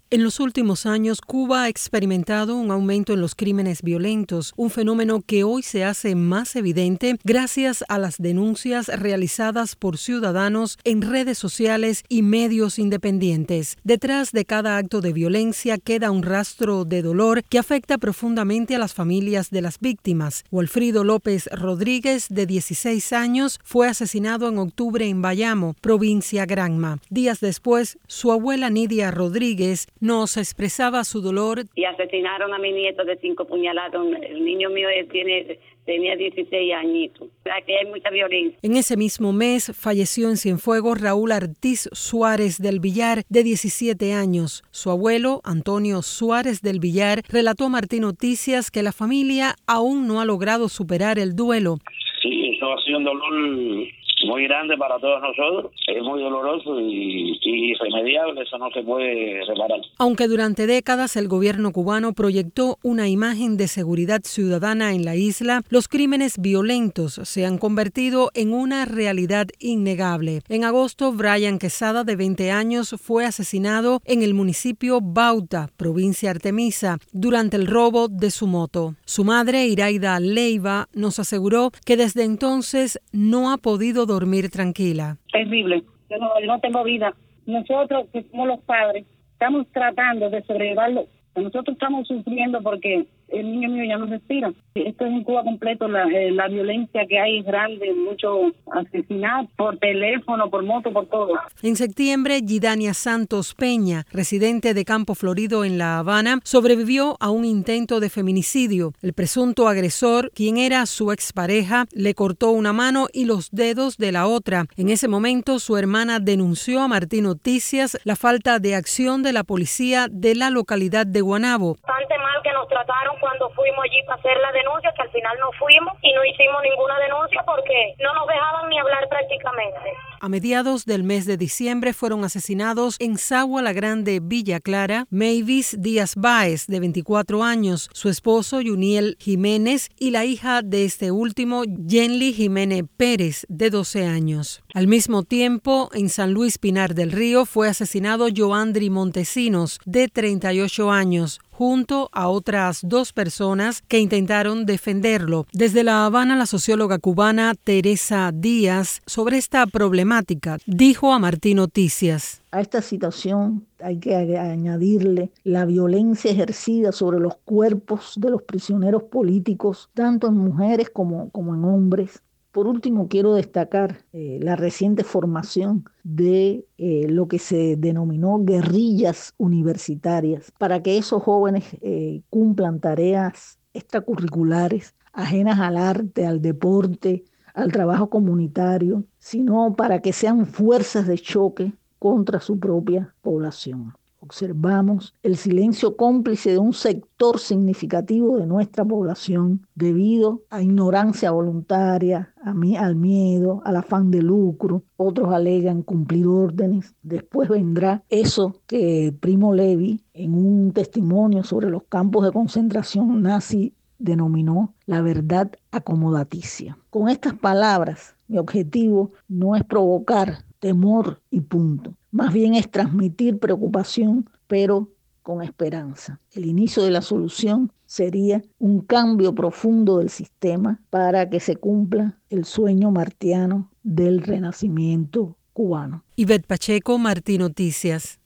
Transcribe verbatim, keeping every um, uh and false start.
En los últimos años, Cuba ha experimentado un aumento en los crímenes violentos, un fenómeno que hoy se hace más evidente gracias a las denuncias realizadas por ciudadanos en redes sociales y medios independientes. Detrás de cada acto de violencia queda un rastro de dolor que afecta profundamente a las familias de las víctimas. Walfrido López Rodríguez, de dieciséis años, fue asesinado en octubre en Bayamo, provincia Granma. Días después, su abuela Nidia Rodríguez nos expresaba su dolor. Y asesinaron a mi nieto de cinco puñaladas. El niño mío tiene, tenía dieciséis añitos. O sea que hay mucha violencia. En ese mismo mes falleció en Cienfuegos Raúl Ortiz Suárez del Villar, de diecisiete años. Su abuelo, Antonio Suárez del Villar, relató a Martín Noticias que la familia aún no ha logrado superar el duelo. Sí, eso ha sido un dolor muy grande para todos nosotros, es muy doloroso y, y irremediable, eso no se puede reparar. Aunque durante décadas el gobierno cubano proyectó una imagen de seguridad ciudadana en la isla, los crímenes violentos se han convertido en una realidad innegable. En agosto, Brian Quesada, de veinte años, fue asesinado en el municipio Bauta, provincia Artemisa, durante el robo de su moto. Su madre, Iraida Leiva, nos aseguró que desde entonces no ha podido dormir tranquila. Terrible, yo no, yo no tengo vida. Nosotros, que somos los padres, estamos tratando de sobrellevarlo. Nosotros estamos sufriendo porque el niño mío ya no respira. Esto es en Cuba completo, la, eh, la violencia que hay es grande, mucho asesinato por teléfono, por moto, por todo. En septiembre, Yidania Santos Peña, residente de Campo Florido en La Habana, sobrevivió a un intento de feminicidio. El presunto agresor, quien era su expareja, le cortó una mano y los dedos de la otra. En ese momento, su hermana denunció a Martín Noticias la falta de acción de la policía de la localidad de Guanabo. Bastante mal que nos trataron cuando fuimos allí para hacer la denuncia, que al final no fuimos y no hicimos ninguna denuncia porque no nos dejaban ni hablar prácticamente. A mediados del mes de diciembre fueron asesinados en Sagua la Grande, Villa Clara, Mavis Díaz Báez, de veinticuatro años, su esposo Yuniel Jiménez y la hija de este último, Yenly Jiménez Pérez, de doce años. Al mismo tiempo, en San Luis Pinar del Río fue asesinado Joandri Montesinos, de treinta y ocho años, junto a otras dos personas que intentaron defenderlo. Desde La Habana, la socióloga cubana Teresa Díaz, sobre esta problemática, dijo a Martín Noticias. A esta situación hay que añadirle la violencia ejercida sobre los cuerpos de los prisioneros políticos, tanto en mujeres como, como en hombres. Por último, quiero destacar eh, la reciente formación de eh, lo que se denominó guerrillas universitarias, para que esos jóvenes eh, cumplan tareas extracurriculares, ajenas al arte, al deporte, al trabajo comunitario, sino para que sean fuerzas de choque contra su propia población. Observamos el silencio cómplice de un sector significativo de nuestra población debido a ignorancia voluntaria, a mi, al miedo, al afán de lucro. Otros alegan cumplir órdenes. Después vendrá eso que Primo Levi, en un testimonio sobre los campos de concentración nazi, denominó la verdad acomodaticia. Con estas palabras, mi objetivo no es provocar temor y punto. Más bien es transmitir preocupación, pero con esperanza. El inicio de la solución sería un cambio profundo del sistema para que se cumpla el sueño martiano del renacimiento cubano. Ivette Pacheco, Martín Noticias.